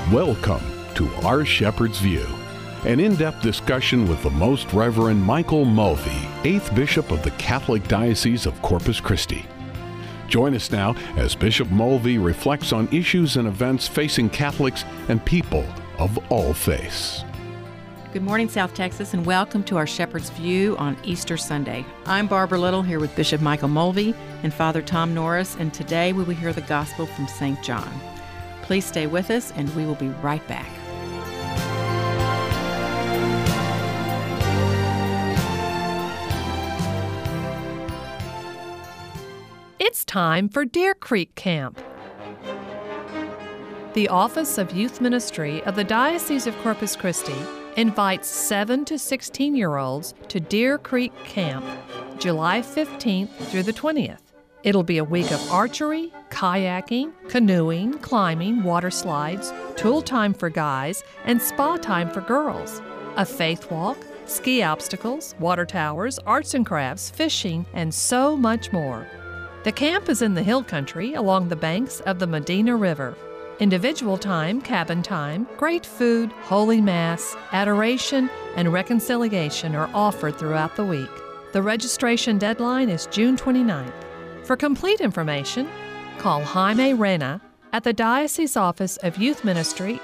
Welcome to Our Shepherd's View, an in-depth discussion with the Most Reverend Michael Mulvey, 8th Bishop of the Catholic Diocese of Corpus Christi. Join us now as Bishop Mulvey reflects on issues and events facing Catholics and people of all faiths. Good morning, South Texas, and welcome to Our Shepherd's View on Easter Sunday. I'm Barbara Little here with Bishop Michael Mulvey and Father Tom Norris, and today we will hear the Gospel from St. John. Please stay with us, and we will be right back. It's time for Deer Creek Camp. The Office of Youth Ministry of the Diocese of Corpus Christi invites 7 to 16-year-olds to Deer Creek Camp, July 15th through the 20th. It'll be a week of archery, kayaking, canoeing, climbing, water slides, tool time for guys, and spa time for girls. A faith walk, ski obstacles, water towers, arts and crafts, fishing, and so much more. The camp is in the hill country along the banks of the Medina River. Individual time, cabin time, great food, Holy Mass, adoration, and reconciliation are offered throughout the week. The registration deadline is June 29th. For complete information, call Jaime Reyna at the Diocese Office of Youth Ministry,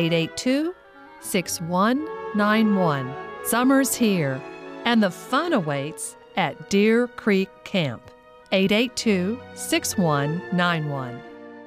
882-6191. Summer's here, and the fun awaits at Deer Creek Camp, 882-6191.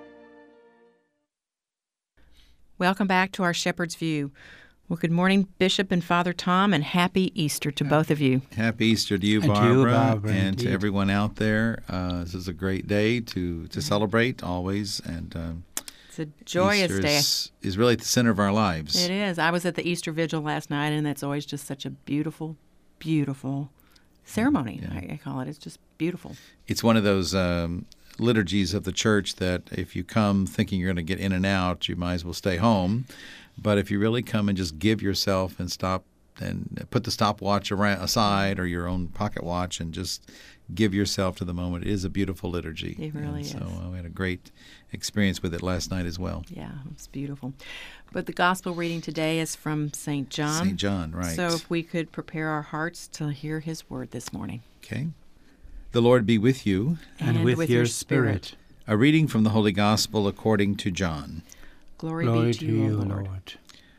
Welcome back to Our Shepherd's View. Well, good morning, Bishop and Father Tom, and happy Easter to both of you. Happy Easter to you, Barbara, and to everyone out there. This is a great day to celebrate always, and it's a joyous Easter day. Is really at the center of our lives. It is. I was at the Easter Vigil last night, and that's always just such a beautiful, beautiful ceremony. Yeah. I call it. It's just beautiful. It's one of those liturgies of the church that if you come thinking you're going to get in and out, you might as well stay home. But if you really come and just give yourself and stop and put the stopwatch aside or your own pocket watch and just give yourself to the moment, it is a beautiful liturgy. It really is. So we had a great experience with it last night as well. Yeah, it's beautiful. But the gospel reading today is from St. John. St. John, right. So if we could prepare our hearts to hear his word this morning. Okay. The Lord be with you. And with your spirit. A reading from the Holy Gospel according to John. Glory be to you, O Lord.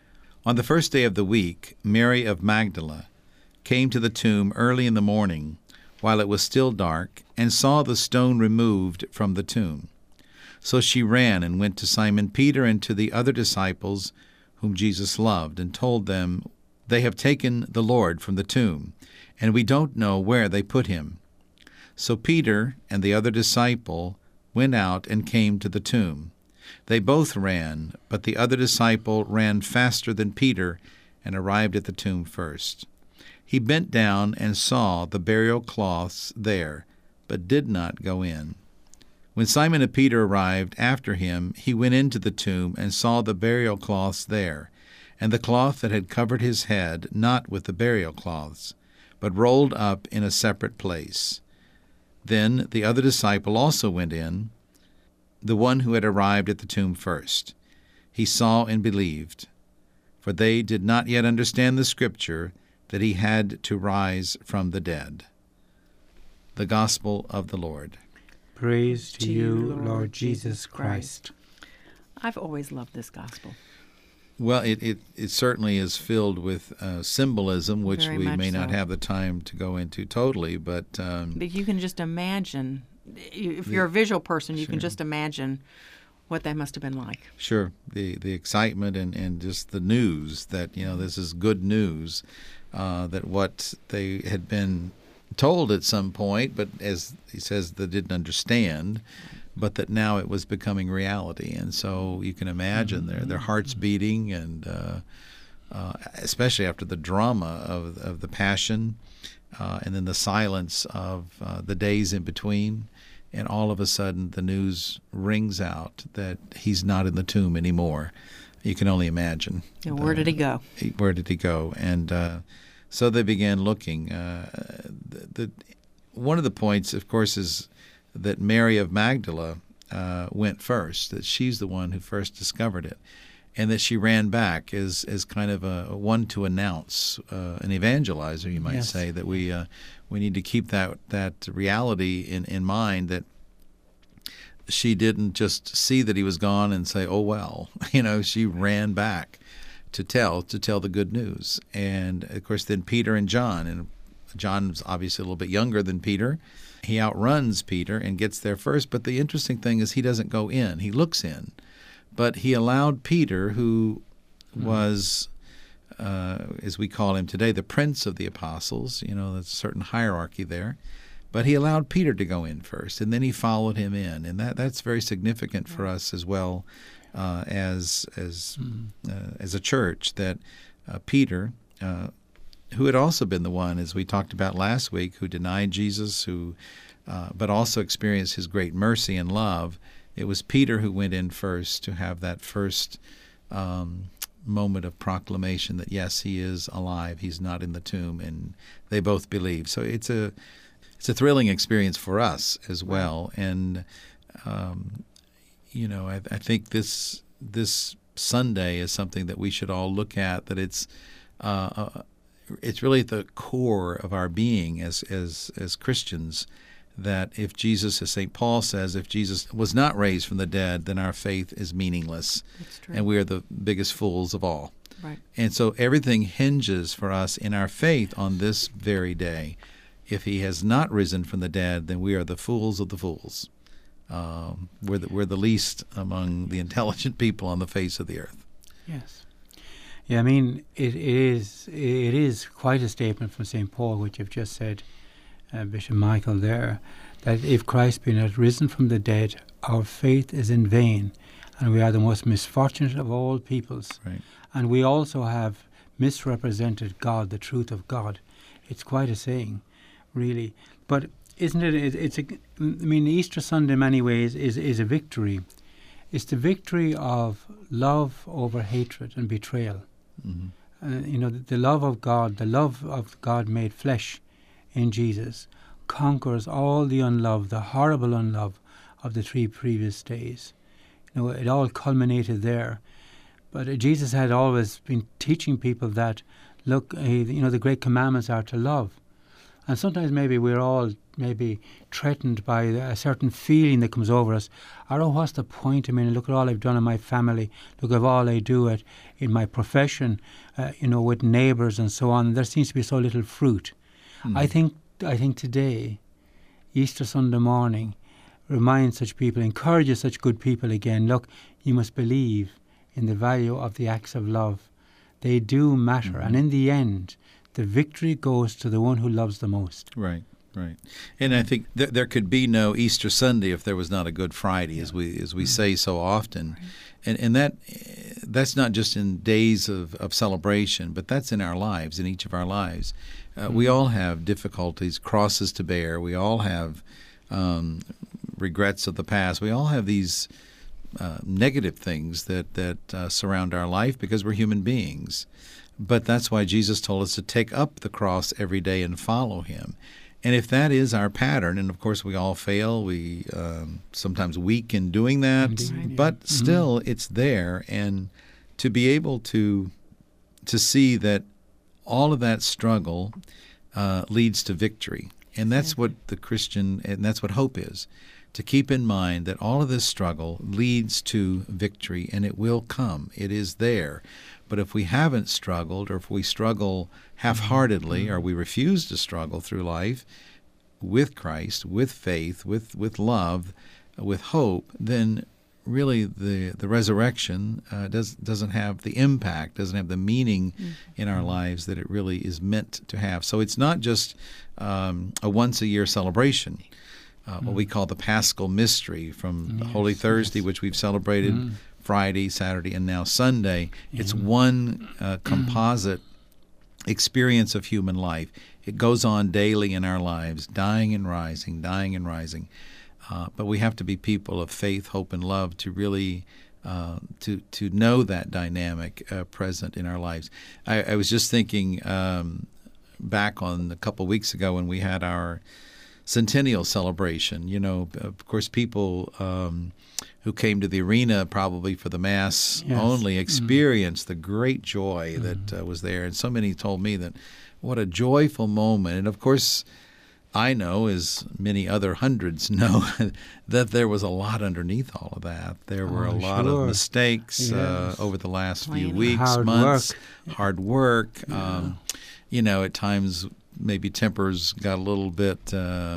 On the first day of the week, Mary of Magdala came to the tomb early in the morning, while it was still dark, and saw the stone removed from the tomb. So she ran and went to Simon Peter and to the other disciples whom Jesus loved, and told them, "They have taken the Lord from the tomb, and we don't know where they put him." So Peter and the other disciple went out and came to the tomb. They both ran, but the other disciple ran faster than Peter and arrived at the tomb first. He bent down and saw the burial cloths there, but did not go in. When Simon and Peter arrived after him, he went into the tomb and saw the burial cloths there, and the cloth that had covered his head, not with the burial cloths, but rolled up in a separate place. Then the other disciple also went in, the one who had arrived at the tomb first. He saw and believed, for they did not yet understand the Scripture that he had to rise from the dead. The Gospel of the Lord. Praise to you, Lord Jesus Christ. I've always loved this gospel. Well, it certainly is filled with symbolism, which Very we much may not so. have the time to go into totally, but you can just imagine, if you're a visual person, you can just imagine what that must have been like. Sure, the excitement and just the news that, this is good news, that what they had been told at some point, but as he says, they didn't understand, but that now it was becoming reality. And so you can imagine their hearts beating, and especially after the drama of the Passion, and then the silence of the days in between, and all of a sudden the news rings out that he's not in the tomb anymore. You can only imagine. And where did he go? Where did he go? And so they began looking. One of the points, of course, is that Mary of Magdala went first, that she's the one who first discovered it. and that she ran back as kind of a one to announce, an evangelizer, you might say, that we need to keep that reality in mind, that she didn't just see that he was gone and say, oh, well. She ran back to tell the good news. And, of course, then Peter and John. And John's obviously a little bit younger than Peter. He outruns Peter and gets there first. But the interesting thing is he doesn't go in. He looks in. But he allowed Peter, who was, as we call him today, the prince of the apostles. There's a certain hierarchy there. But he allowed Peter to go in first, and then he followed him in. And that's very significant for us as well, as a church, that Peter, who had also been the one, as we talked about last week, who denied Jesus, but also experienced his great mercy and love. It was Peter who went in first to have that first moment of proclamation that, yes, he is alive, he's not in the tomb, and they both believe. So it's a thrilling experience for us as well. And I think this Sunday is something that we should all look at, that it's really at the core of our being as Christians, that if Jesus, as St. Paul says, if Jesus was not raised from the dead, then our faith is meaningless. That's true. And we are the biggest fools of all. Right. And so everything hinges for us in our faith on this very day. If he has not risen from the dead, then we are the fools of the fools. We're the least among the intelligent people on the face of the earth. Yes. Yeah, I mean, it is quite a statement from St. Paul, which you've just said, Bishop Michael, there, that if Christ be not risen from the dead, our faith is in vain, and we are the most misfortunate of all peoples. Right. And we also have misrepresented God, the truth of God. It's quite a saying, really. But isn't it? Easter Sunday in many ways is a victory. It's the victory of love over hatred and betrayal. Mm-hmm. The love of God made flesh in Jesus conquers all the unlove, the horrible unlove of the 3 previous days. It all culminated there. But Jesus had always been teaching people that, look, the great commandments are to love. And sometimes maybe we're all threatened by a certain feeling that comes over us. What's the point? Look at all I've done in my family. Look at all I do in my profession, with neighbours and so on. There seems to be so little fruit. Mm. I think today, Easter Sunday morning, reminds such people, encourages such good people again. Look, you must believe in the value of the acts of love. They do matter. Mm-hmm. And in the end, the victory goes to the one who loves the most. Right. And I think there could be no Easter Sunday if there was not a Good Friday, as we say so often. Right. And that's not just in days of celebration, but that's in our lives, in each of our lives. We all have difficulties, crosses to bear. We all have regrets of the past. We all have these negative things that surround our life because we're human beings. But that's why Jesus told us to take up the cross every day and follow him. And if that is our pattern, and of course we all fail, we sometimes weak in doing that, indeed, but still it's there. And to be able to see that all of that struggle leads to victory. And that's what the Christian, and that's what hope is, to keep in mind that all of this struggle leads to victory, and it will come. It is there. But if we haven't struggled, or if we struggle half-heartedly, or we refuse to struggle through life with Christ, with faith, with love, with hope, then really the resurrection doesn't have the impact, doesn't have the meaning in our lives that it really is meant to have. So it's not just a once-a-year celebration, what we call the Paschal Mystery from Holy Thursday, which we've celebrated Friday, Saturday, and now Sunday. It's one composite experience of human life. It goes on daily in our lives, dying and rising, dying and rising. But we have to be people of faith, hope, and love to really to know that dynamic present in our lives. I was just thinking back on a couple weeks ago when we had our centennial celebration. Of course, people who came to the arena probably for the Mass Yes. only experienced the great joy that was there. And so many told me that what a joyful moment. And of course, I know, as many other hundreds know, that there was a lot underneath all of that. There were a lot of mistakes over the last few weeks, months, hard work. At times maybe tempers got a little bit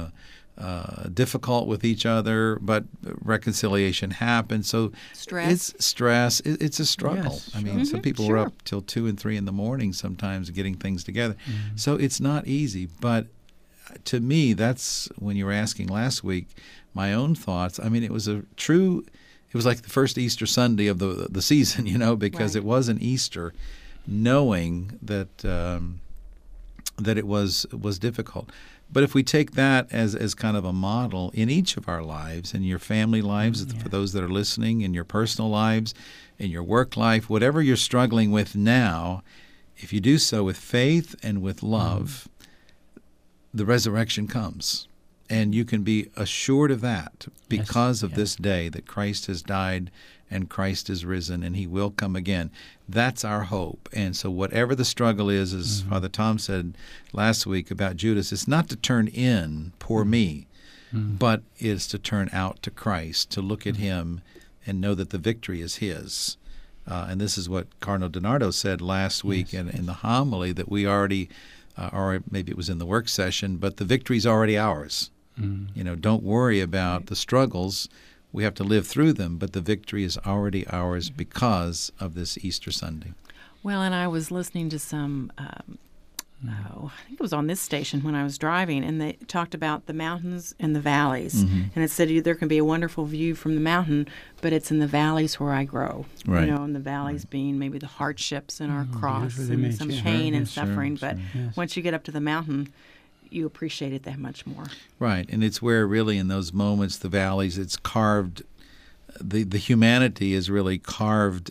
difficult with each other, but reconciliation happened. So it's stress. It's a struggle. Yes, I mean, some people were up till 2 and 3 in the morning sometimes getting things together. So it's not easy. But to me, that's when you were asking last week, my own thoughts. I mean, it was like the first Easter Sunday of the season, because it was an Easter, knowing that that it was difficult. But if we take that as kind of a model in each of our lives, in your family lives, for those that are listening, in your personal lives, in your work life, whatever you're struggling with now, if you do so with faith and with love, the resurrection comes. And you can be assured of that because of this day that Christ has died and Christ is risen and he will come again. That's our hope. And so whatever the struggle is, as Father Tom said last week about Judas, it's not to turn in, poor me, but it's to turn out to Christ, to look at him and know that the victory is his. And this is what Cardinal DiNardo said last week in the homily, that we already, or maybe it was in the work session, but the victory's already ours. Don't worry about the struggles. We have to live through them, but the victory is already ours because of this Easter Sunday. Well, and I was listening to some, I think it was on this station when I was driving, and they talked about the mountains and the valleys. And it said there can be a wonderful view from the mountain, but it's in the valleys where I grow. Right. And the valleys being maybe the hardships in our cross and some pain and suffering. But once you get up to the mountain, you appreciate it that much more. Right, and it's where really in those moments, the valleys, it's carved, the humanity is really carved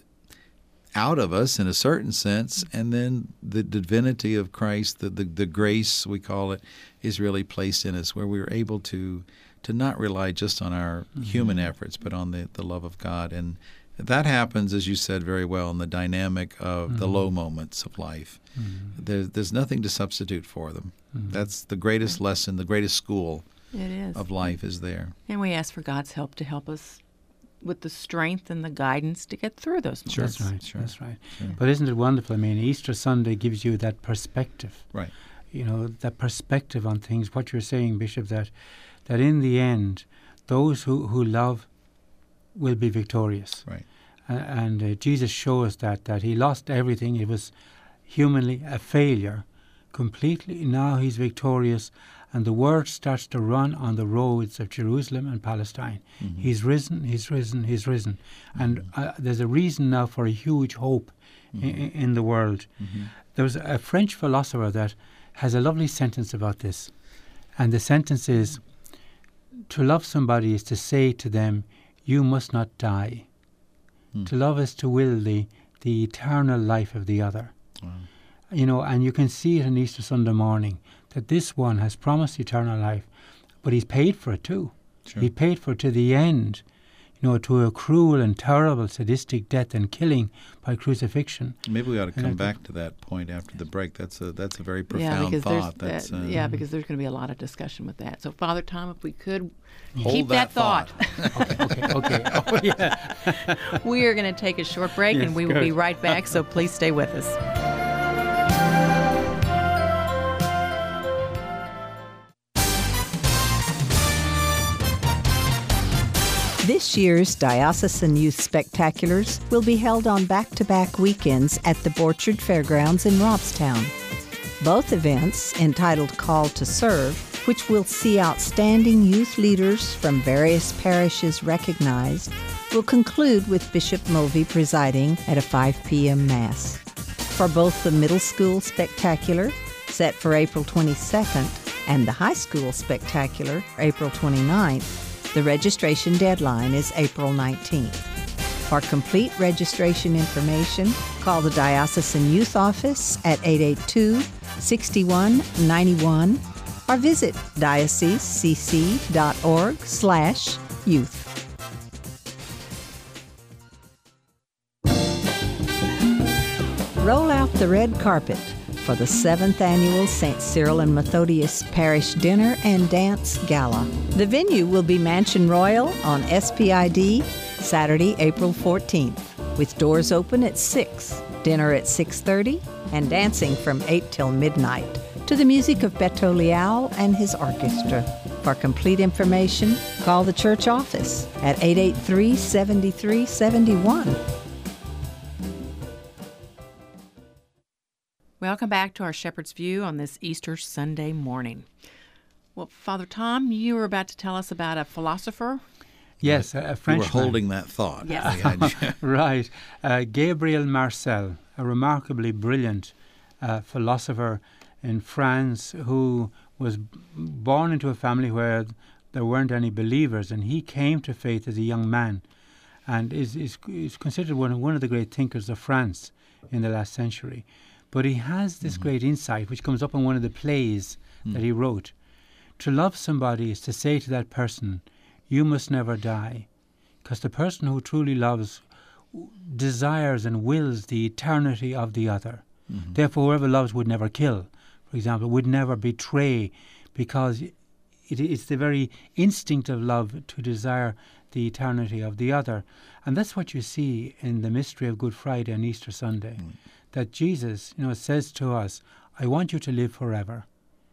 out of us in a certain sense, and then the divinity of Christ, the grace, we call it, is really placed in us, where we're able to not rely just on our human efforts, but on the love of God. And that happens, as you said very well, in the dynamic of the low moments of life. There's nothing to substitute for them. That's the greatest lesson, the greatest school of life is there. And we ask for God's help to help us with the strength and the guidance to get through those moments. That's right. Sure. But isn't it wonderful? I mean, Easter Sunday gives you that perspective. Right. That perspective on things. What you're saying, Bishop, that in the end, those who love will be victorious. Right. And Jesus shows that he lost everything. It was humanly a failure completely. Now he's victorious, and the word starts to run on the roads of Jerusalem and Palestine. He's risen, he's risen, he's risen. And there's a reason now for a huge hope in the world. There's a French philosopher that has a lovely sentence about this. And the sentence is, to love somebody is to say to them, you must not die. To love is to will the eternal life of the other. Wow. And you can see it on Easter Sunday morning, that this one has promised eternal life, but he's paid for it too. Sure. He paid for it to the end, to a cruel and terrible sadistic death and killing by crucifixion. Maybe we ought to come back to that point after the break. That's a very profound thought. Because there's going to be a lot of discussion with that. So, Father Tom, if we could hold keep that thought. Okay. Oh, yeah. We are going to take a short break, and we will be right back, so please stay with us. This year's Diocesan Youth Spectaculars will be held on back-to-back weekends at the Borchard Fairgrounds in Robstown. Both events, entitled Call to Serve, which will see outstanding youth leaders from various parishes recognized, will conclude with Bishop Mulvey presiding at a 5 p.m. Mass. For both the Middle School Spectacular, set for April 22nd, and the High School Spectacular, April 29th, the registration deadline is April 19th. For complete registration information, call the Diocesan Youth Office at 882-6191 or visit diocesecc.org/youth. out the red carpet for the 7th Annual St. Cyril and Methodius Parish Dinner and Dance Gala. The venue will be Mansion Royal on SPID, Saturday, April 14th, with doors open at 6, dinner at 6:30, and dancing from 8 till midnight to the music of Beto Leal and his orchestra. For complete information, call the church office at 883-7371. Welcome back to our Shepherd's View on this Easter Sunday morning. Well, Father Tom, you were about to tell us about a philosopher. Yes, a Frenchman. You were holding that thought. Yes. Right. Gabriel Marcel, a remarkably brilliant philosopher in France who was born into a family where there weren't any believers, and he came to faith as a young man and is considered one of the great thinkers of France in the last century. But he has this great insight, which comes up in one of the plays that he wrote. To love somebody is to say to that person, you must never die, because the person who truly loves desires and wills the eternity of the other. Therefore, whoever loves would never kill, for example, would never betray, because it's the very instinct of love to desire the eternity of the other. And that's what you see in the mystery of Good Friday and Easter Sunday. That Jesus, says to us, I want you to live forever,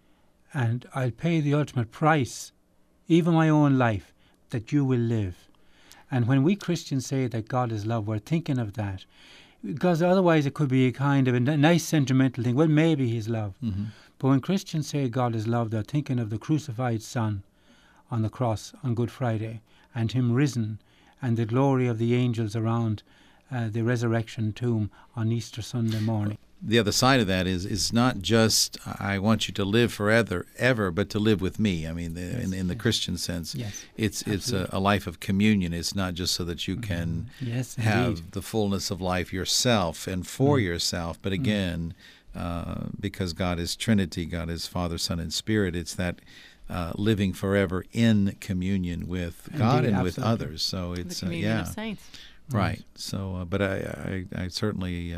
and I'll pay the ultimate price, even my own life, that you will live. And when we Christians say that God is love, we're thinking of that, because otherwise it could be a kind of a nice sentimental thing. Well, maybe he's love. But when Christians say God is love, they're thinking of the crucified Son on the cross on Good Friday, and him risen, and the glory of the angels around the resurrection tomb on Easter Sunday morning. The other side of that is not just I want you to live forever, but to live with me. I mean, in the Christian sense, it's a life of communion. It's not just so that you can have the fullness of life yourself and for yourself, but again, because God is Trinity, God is Father, Son, and Spirit, it's that living forever in communion with God and with others. So it's the communion of saints. Right. So, but I certainly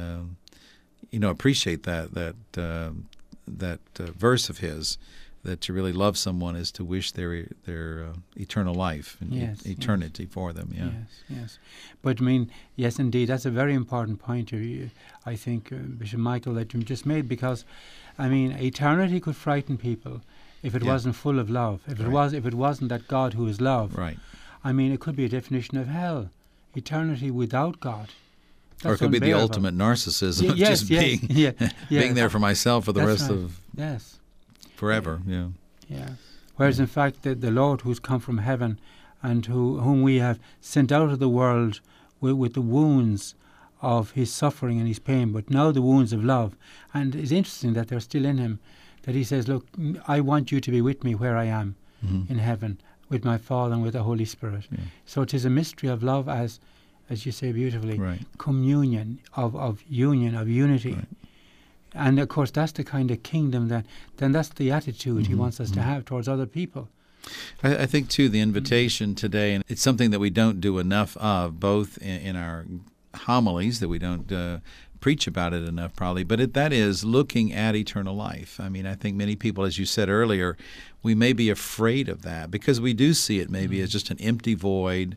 appreciate that verse of his, that to really love someone is to wish their eternal life and eternity for them. Yeah. Yes. But I mean, yes, indeed, that's a very important point. I think Bishop Michael that you just made, because I mean, eternity could frighten people if it wasn't full of love. If it wasn't that God who is love. Right. I mean, it could be a definition of hell. Eternity without God. That's or it could be the ultimate narcissism of just being there for myself for the rest of forever. Yeah. Whereas in fact the Lord who's come from heaven and whom we have sent out of the world with the wounds of his suffering and his pain, but now the wounds of love. And it's interesting that they're still in him, that he says, look, I want you to be with me where I am in heaven, with my Father and with the Holy Spirit. So it is a mystery of love, as you say beautifully, communion, of union, of unity. And of course that's the kind of kingdom then that's the attitude he wants us to have towards other people. I think too the invitation today, and it's something that we don't do enough of, both in our homilies, that we don't preach about it enough probably, but that is looking at eternal life. I mean, I think many people, as you said earlier, we may be afraid of that because we do see it maybe as just an empty void,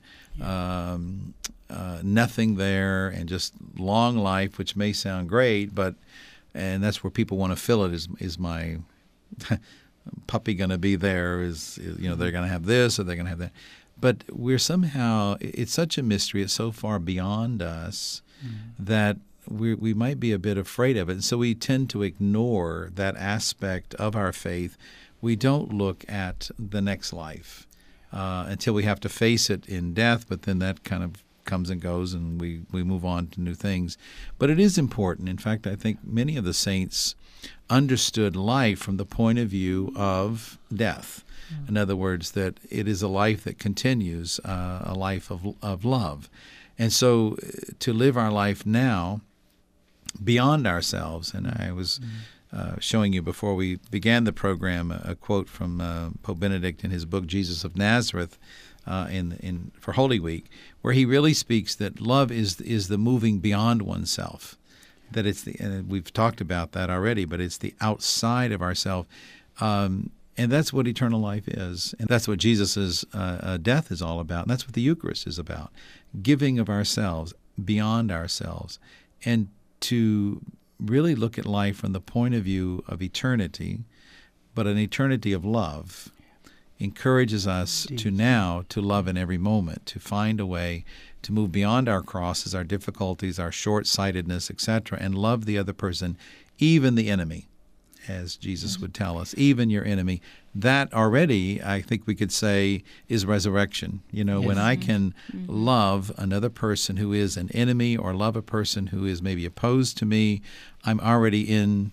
nothing there, and just long life, which may sound great, and that's where people want to fill it. Is my puppy going to be there? Is they're going to have this or they're going to have that? But we're somehow, it's such a mystery. It's so far beyond us that we might be a bit afraid of it. And so we tend to ignore that aspect of our faith. We don't look at the next life until we have to face it in death, but then that kind of comes and goes and we move on to new things. But it is important. In fact, I think many of the saints understood life from the point of view of death. In other words, that it is a life that continues, a life of love. And so to live our life now beyond ourselves, and I was showing you before we began the program a quote from Pope Benedict in his book Jesus of Nazareth for Holy Week, where he really speaks that love is the moving beyond oneself, that it's we've talked about that already, but it's the outside of ourselves. And that's what eternal life is. And that's what Jesus' death is all about. And that's what the Eucharist is about. Giving of ourselves beyond ourselves. And to really look at life from the point of view of eternity, but an eternity of love, encourages us to now to love in every moment, to find a way to move beyond our crosses, our difficulties, our short-sightedness, etc., and love the other person, even the enemy, as Jesus would tell us, even your enemy. That already, I think we could say, is resurrection. When I can love another person who is an enemy or love a person who is maybe opposed to me, I'm already in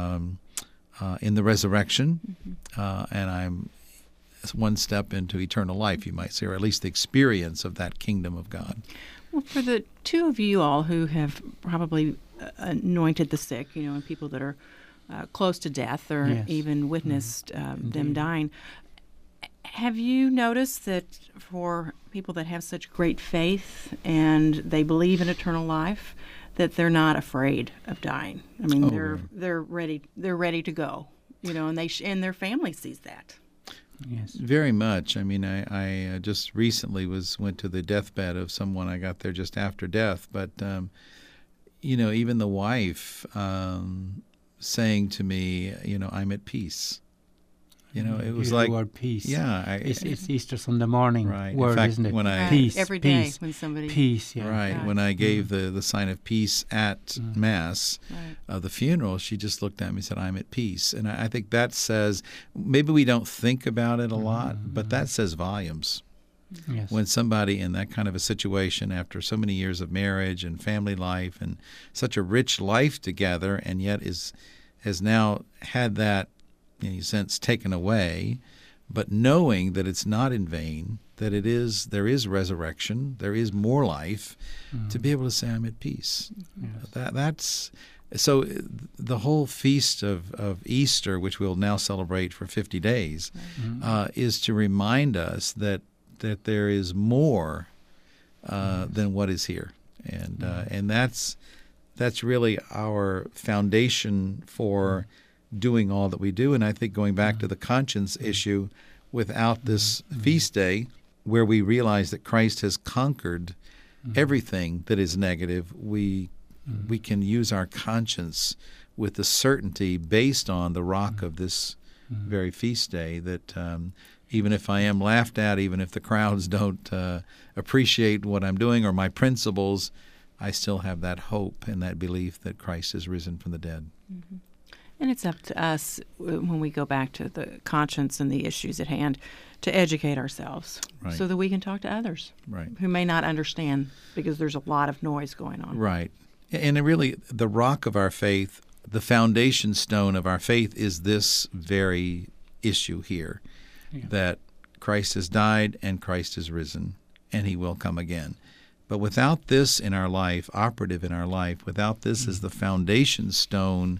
the resurrection, and I'm one step into eternal life, you might say, or at least the experience of that kingdom of God. Well, for the two of you all who have probably anointed the sick, and people that are close to death or even witnessed them dying, have you noticed that for people that have such great faith and they believe in eternal life, that they're not afraid of dying? I mean, they're ready to go, and and their family sees that. Yes, very much. I mean, I just recently went to the deathbed of someone. I got there just after death, but even the wife saying to me, I'm at peace. It was like the word peace. Yeah, it's Easter Sunday morning right. word, In fact, isn't it? When I peace every day peace, when somebody peace, yeah. Right. Yeah. When I gave the sign of peace at Mass, the funeral, she just looked at me and said, I'm at peace. And I think that says, maybe we don't think about it a lot, but that says volumes. Yes. When somebody in that kind of a situation, after so many years of marriage and family life and such a rich life together, and yet has now had that, in a sense, taken away, but knowing that it's not in vain, that there is resurrection, there is more life, to be able to say, I'm at peace. That's so. The whole feast of Easter, which we'll now celebrate for 50 days, is to remind us that there is more than what is here, and that's really our foundation for doing all that we do. And I think going back to the conscience issue, without this feast day, where we realize that Christ has conquered everything that is negative, we can use our conscience with the certainty based on the rock of this very feast day that even if I am laughed at, even if the crowds don't appreciate what I'm doing or my principles, I still have that hope and that belief that Christ has risen from the dead. Mm-hmm. And it's up to us, when we go back to the conscience and the issues at hand, to educate ourselves so that we can talk to others who may not understand, because there's a lot of noise going on. Right. And really, the rock of our faith, the foundation stone of our faith, is this very issue here, that Christ has died and Christ has risen, and he will come again. But without this in our life, operative in our life, without this as the foundation stone,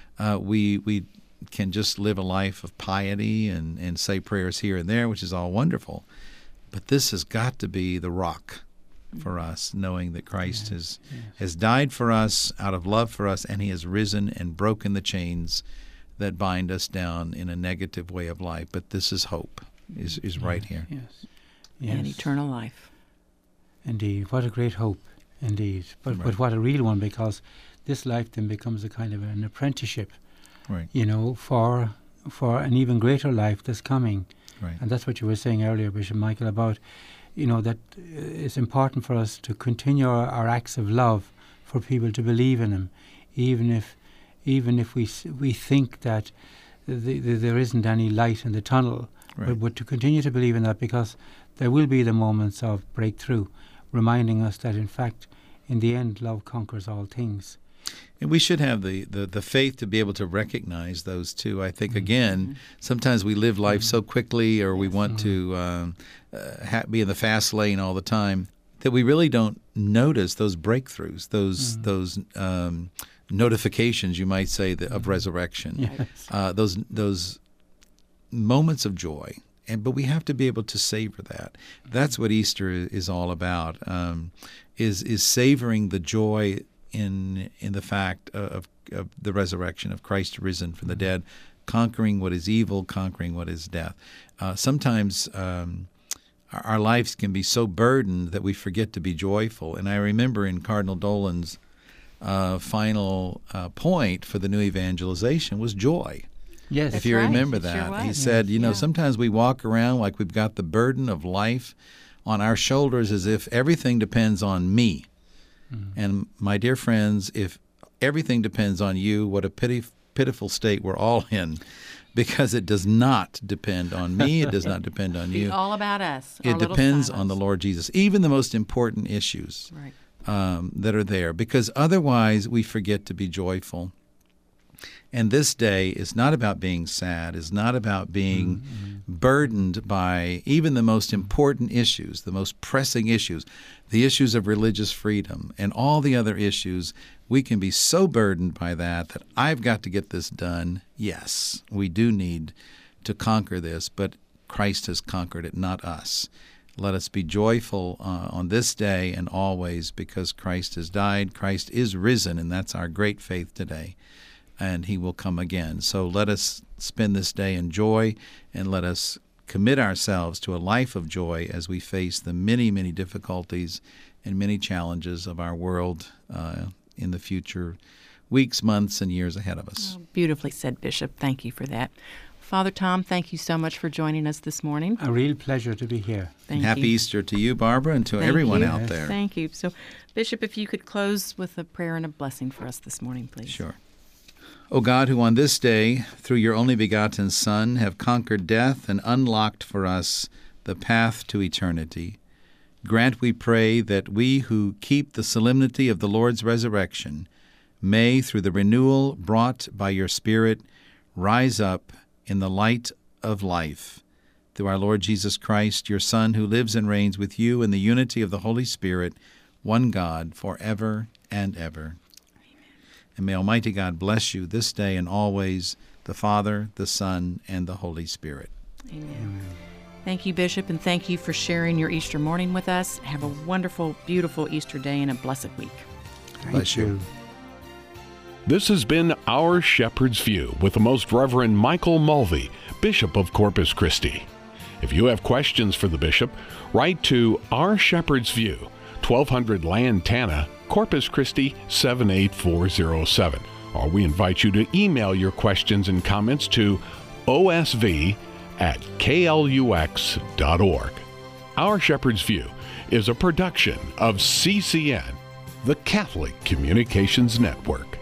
we can just live a life of piety and say prayers here and there, which is all wonderful. But this has got to be the rock for us, knowing that Christ has died for us out of love for us, and he has risen and broken the chains that bind us down in a negative way of life. But this is hope, is right here. Yes. And eternal life. Indeed. What a great hope, indeed. But what a real one, because this life then becomes a kind of an apprenticeship, for an even greater life that's coming. Right. And that's what you were saying earlier, Bishop Michael, about, that it's important for us to continue our acts of love for people to believe in him, even if we think that there isn't any light in the tunnel, but to continue to believe in that, because there will be the moments of breakthrough, reminding us that, in fact, in the end, love conquers all things. And we should have the faith to be able to recognize those too. I think, again, sometimes we live life so quickly, or we want to be in the fast lane all the time, that we really don't notice those breakthroughs, those notifications, you might say, of resurrection, those moments of joy. But we have to be able to savor that. That's what Easter is all about, is savoring the joy in the fact of the resurrection of Christ risen from the dead, conquering what is evil, conquering what is death. Sometimes our lives can be so burdened that we forget to be joyful. And I remember in Cardinal Dolan's final point for the new evangelization was joy. Yes. If you remember that. Sure was. He said, sometimes we walk around like we've got the burden of life on our shoulders as if everything depends on me. And my dear friends, if everything depends on you, what a pitiful state we're all in, because it does not depend on me. It does not depend on you. It's all about us. It depends on the Lord Jesus, even the most important issues that are there, because otherwise we forget to be joyful. And this day is not about being sad, is not about being burdened by even the most important issues, the most pressing issues, the issues of religious freedom and all the other issues. We can be so burdened by that I've got to get this done. Yes, we do need to conquer this, but Christ has conquered it, not us. Let us be joyful on this day and always, because Christ has died, Christ is risen, and that's our great faith today. And he will come again. So let us spend this day in joy, and let us commit ourselves to a life of joy as we face the many, many difficulties and many challenges of our world in the future weeks, months, and years ahead of us. Oh, beautifully said, Bishop. Thank you for that. Father Tom, thank you so much for joining us this morning. A real pleasure to be here. Happy Easter to you, Barbara, and to everyone out there. Thank you. So, Bishop, if you could close with a prayer and a blessing for us this morning, please. Sure. O God, who on this day, through your only begotten Son, have conquered death and unlocked for us the path to eternity, grant, we pray, that we who keep the solemnity of the Lord's resurrection may, through the renewal brought by your Spirit, rise up in the light of life. Through our Lord Jesus Christ, your Son, who lives and reigns with you in the unity of the Holy Spirit, one God, forever and ever. And may Almighty God bless you this day and always, the Father, the Son, and the Holy Spirit. Amen. Thank you, Bishop, and thank you for sharing your Easter morning with us. Have a wonderful, beautiful Easter day and a blessed week. Bless you. This has been Our Shepherd's View with the Most Reverend Michael Mulvey, Bishop of Corpus Christi. If you have questions for the Bishop, write to Our Shepherd's View, 1200 Lantana, Corpus Christi 78407. Or we invite you to email your questions and comments to osv@klux.org. Our Shepherd's View is a production of CCN, the Catholic Communications Network.